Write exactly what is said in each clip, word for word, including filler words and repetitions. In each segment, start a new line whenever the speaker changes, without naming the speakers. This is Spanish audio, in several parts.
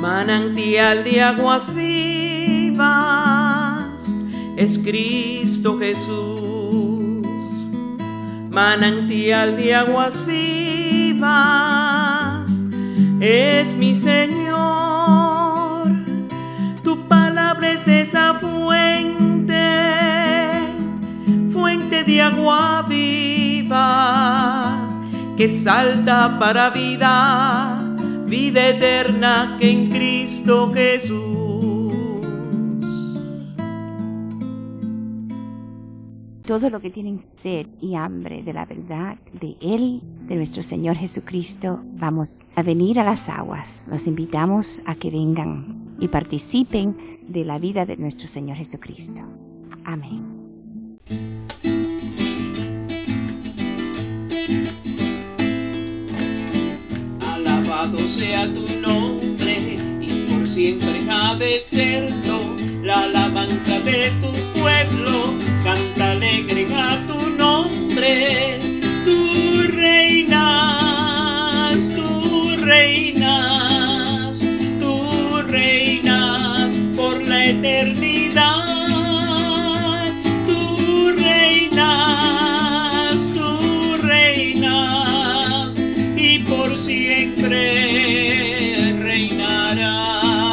Manantial de aguas vivas es Cristo Jesús. Manantial de aguas vivas es mi Señor. Tu palabra es esa fuente, fuente de agua viva que salta para vida, vida eterna que en Cristo Jesús.
Todo lo que tienen sed y hambre de la verdad de Él, de nuestro Señor Jesucristo, vamos a venir a las aguas. Los invitamos a que vengan y participen de la vida de nuestro Señor Jesucristo. Amén.
Alabado sea tu nombre y por siempre ha de serlo. La alabanza de tu pueblo canta alegre a tu nombre. Tú reinas, tú reinas, tú reinas por la eternidad. Tú reinas, tú reinas y por siempre reinarás.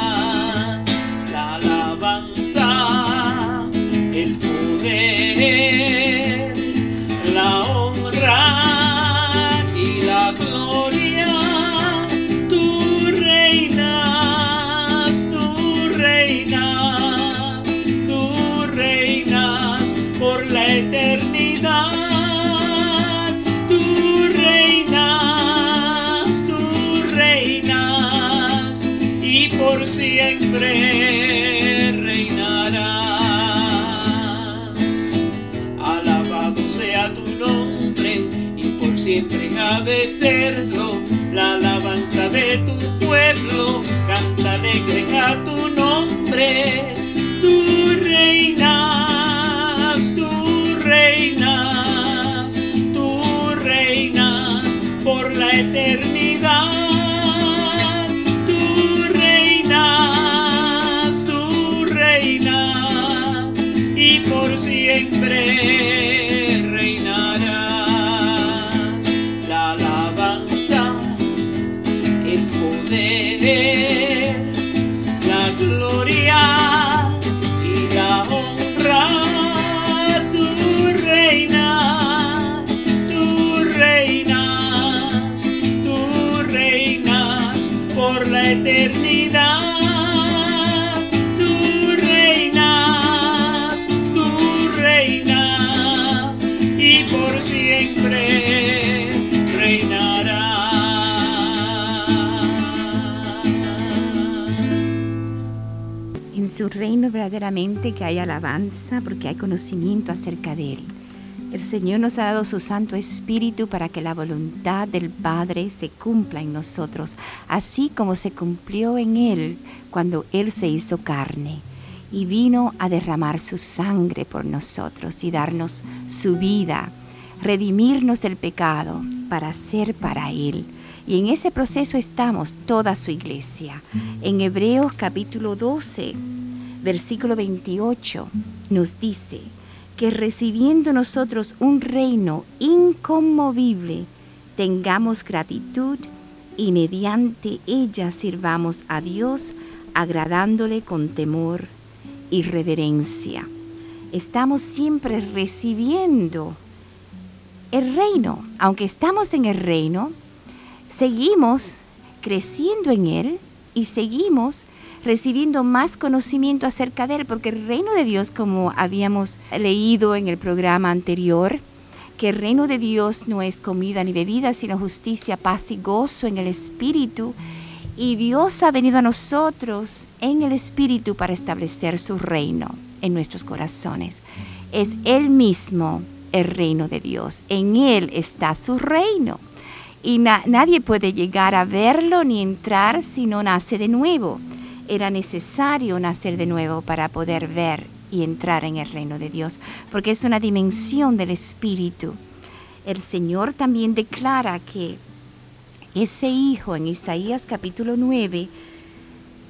La alabanza, el poder, la honra y la gloria. Tú reinas, tú reinas, tú reinas por la eternidad. Tú reinas, tú reinas y por siempre reinarás. Alabado sea tu nombre y por siempre ha de serlo. La alabanza de tu pueblo canta alegre a tu nombre. Tú reinas, tú reinas, tú reinas por la eternidad. Tú reinas, tú reinas y por siempre reinarás. La alabanza, el poder, la gloria y la honra. Tú reinas, tú reinas, tú reinas por la eternidad. Tú reinas, tú reinas y por siempre reinarás.
En su reino verdaderamente que hay alabanza porque hay conocimiento acerca de Él. El Señor nos ha dado su Santo Espíritu para que la voluntad del Padre se cumpla en nosotros, así como se cumplió en Él cuando Él se hizo carne y vino a derramar su sangre por nosotros y darnos su vida, redimirnos del pecado para ser para Él. Y en ese proceso estamos toda su iglesia. En Hebreos capítulo doce, versículo veintiocho, nos dice que recibiendo nosotros un reino inconmovible, tengamos gratitud y mediante ella sirvamos a Dios, agradándole con temor y reverencia. Estamos siempre recibiendo el reino. Aunque estamos en el reino, seguimos creciendo en Él y seguimos recibiendo más conocimiento acerca de Él, porque el reino de Dios, como habíamos leído en el programa anterior, que el reino de Dios no es comida ni bebida, sino justicia, paz y gozo en el Espíritu. Y Dios ha venido a nosotros en el Espíritu para establecer su reino en nuestros corazones. Es Él mismo el reino de Dios. En Él está su reino. Y na- nadie puede llegar a verlo ni entrar si no nace de nuevo. Era necesario nacer de nuevo para poder ver y entrar en el reino de Dios, porque es una dimensión del Espíritu. El Señor también declara que ese Hijo en Isaías capítulo nueve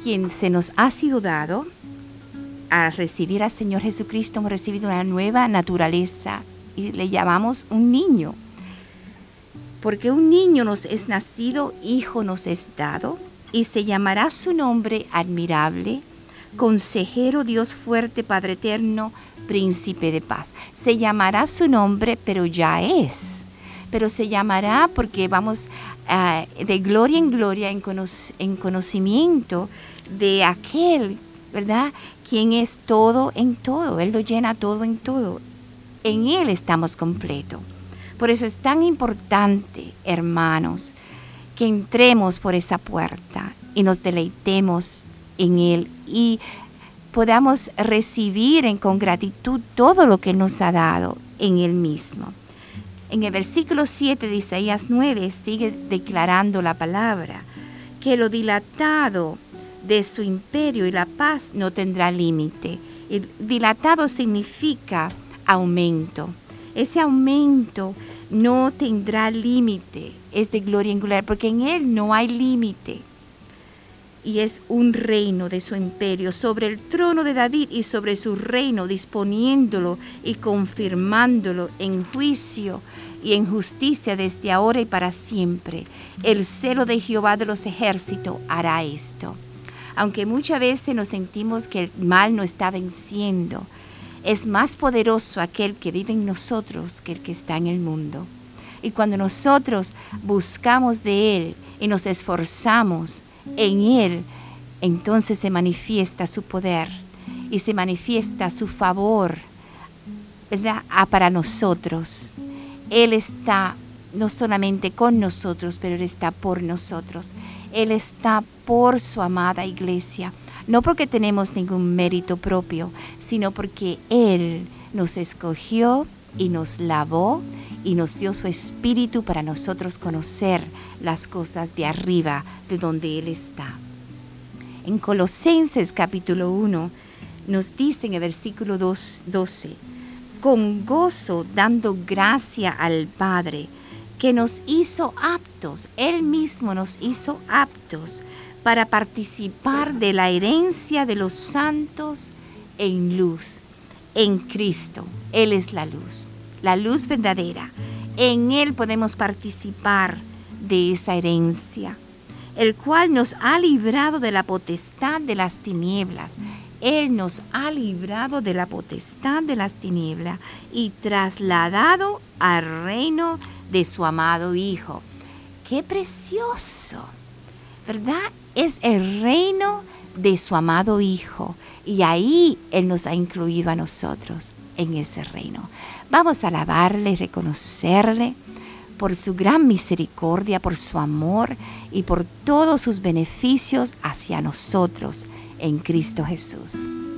quien se nos ha sido dado, al recibir al Señor Jesucristo, hemos recibido una nueva naturaleza y le llamamos un niño. Porque un niño nos es nacido, hijo nos es dado, y se llamará su nombre admirable, consejero, Dios fuerte, Padre eterno, príncipe de paz. Se llamará su nombre, pero ya es. Pero se llamará porque vamos uh, de gloria en gloria en, cono- en conocimiento de aquel, ¿verdad? Quien es todo en todo. Él lo llena todo en todo. En Él estamos completos. Por eso es tan importante, hermanos, que entremos por esa puerta y nos deleitemos en Él y podamos recibir en, con gratitud todo lo que Él nos ha dado en Él mismo. En el versículo siete de Isaías nueve sigue declarando la palabra, que lo dilatado de su imperio y la paz no tendrá límite. El dilatado significa aumento. Ese aumento no tendrá límite, es de gloria en gloria, porque en Él no hay límite. Y es un reino de su imperio sobre el trono de David y sobre su reino, disponiéndolo y confirmándolo en juicio y en justicia desde ahora y para siempre. El celo de Jehová de los ejércitos hará esto. Aunque muchas veces nos sentimos que el mal nos está venciendo, es más poderoso aquel que vive en nosotros que el que está en el mundo. Y cuando nosotros buscamos de Él y nos esforzamos en Él, entonces se manifiesta su poder y se manifiesta su favor, ¿verdad? Ah, para nosotros. Él está no solamente con nosotros, pero Él está por nosotros. Él está por su amada iglesia. No porque tenemos ningún mérito propio, sino porque Él nos escogió y nos lavó y nos dio su espíritu para nosotros conocer las cosas de arriba, de donde Él está. En Colosenses capítulo uno nos dice en el versículo doce, con gozo dando gracia al Padre, que nos hizo aptos, Él mismo nos hizo aptos para participar de la herencia de los santos en luz, en Cristo. Él es la luz, la luz verdadera. En Él podemos participar de esa herencia, el cual nos ha librado de la potestad de las tinieblas. Él nos ha librado de la potestad de las tinieblas y trasladado al reino de su amado Hijo. ¡Qué precioso! ¿Verdad? Es el reino de su amado Hijo. Y ahí Él nos ha incluido a nosotros en ese reino. Vamos a alabarle y reconocerle por su gran misericordia, por su amor y por todos sus beneficios hacia nosotros en Cristo Jesús.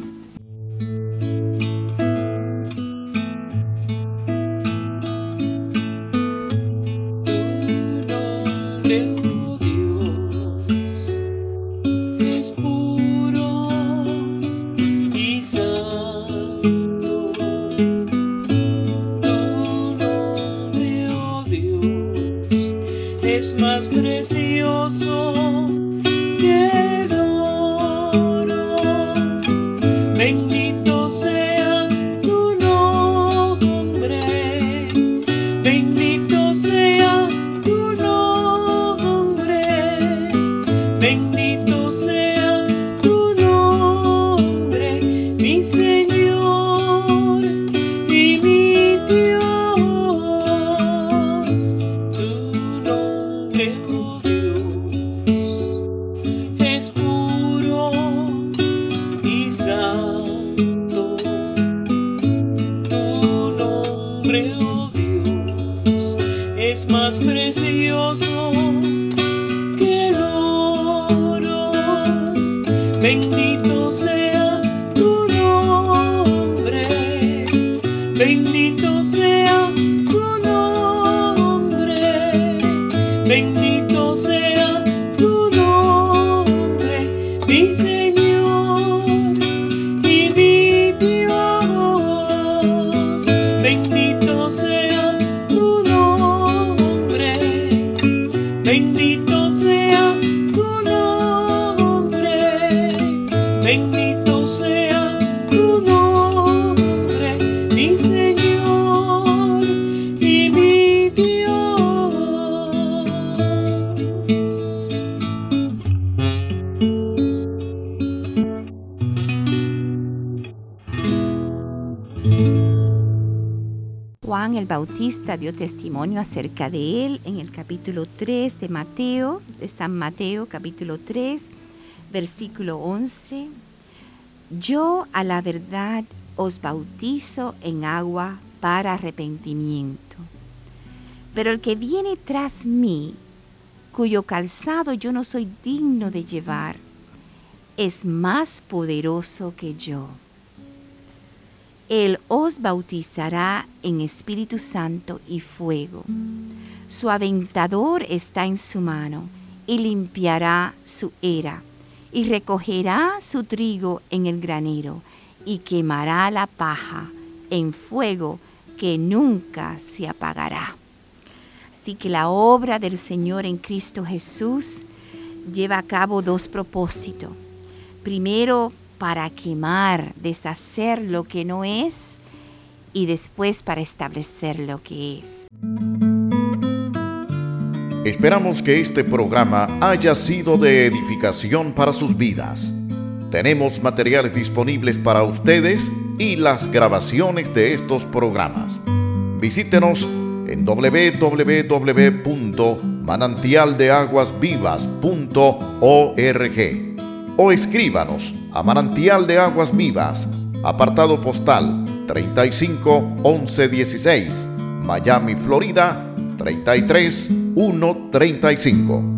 Es más precioso que el oro. Bendito sea tu nombre, bendito sea tu nombre, bendito sea tu nombre, mi Señor y mi Dios. Es
el Bautista dio testimonio acerca de él en el capítulo tres de Mateo, de San Mateo, capítulo tres, versículo once. Yo a la verdad os bautizo en agua para arrepentimiento. Pero el que viene tras mí, cuyo calzado yo no soy digno de llevar, es más poderoso que yo. Él os bautizará en Espíritu Santo y fuego. Su aventador está en su mano y limpiará su era y recogerá su trigo en el granero y quemará la paja en fuego que nunca se apagará. Así que la obra del Señor en Cristo Jesús lleva a cabo dos propósitos. Primero, para quemar, deshacer lo que no es, y después para establecer lo que es.
Esperamos que este programa haya sido de edificación para sus vidas. Tenemos materiales disponibles para ustedes y las grabaciones de estos programas. Visítenos en doble u doble u doble u punto manantial de aguas vivas punto org o escríbanos a Manantial de Aguas Vivas, apartado postal treinta y cinco once dieciséis, Miami, Florida treinta y tres mil ciento treinta y cinco.